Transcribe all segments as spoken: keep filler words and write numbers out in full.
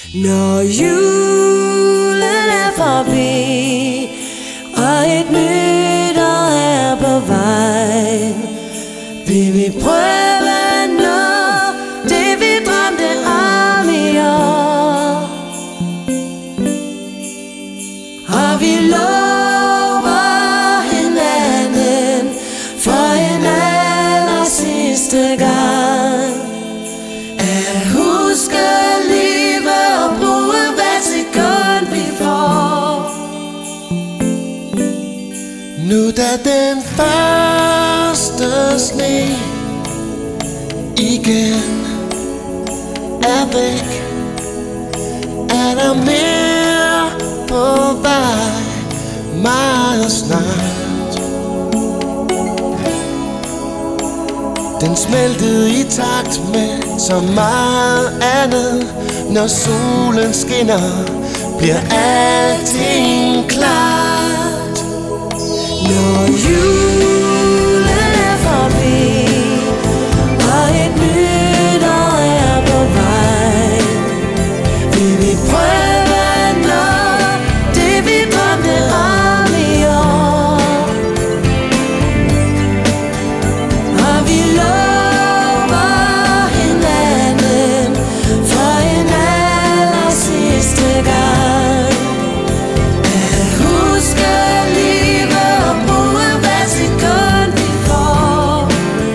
Når julen er forbi, og et nytår er på vej, vil vi prøve noget, det vi drømte om i år. Og vi lover hinanden for en aller sidste gang at huske livet og bruge hver sekund vi får. Nu da den første sne igen er væk, er der mere på vej meget snart. Den smeltede i takt med så meget andet. Når solen skinner, bliver alting klart. Når julen er forbi, og et nytår er på vej, vil vi prøve noget, det vi drømte om i år. Og vi lover hinanden for en aller sidste gang at huske livet og bruge hver sekund vi får.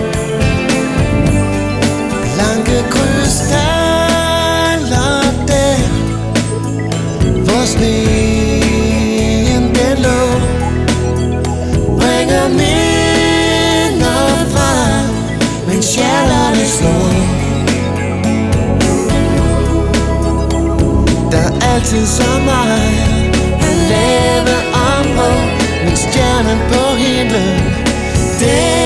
Blanke krystaller der, hvor sneen den lå, bringer minder frem, mens hjerterne slår. Der er altid så meget at lave om på, men stjernen på himlen, den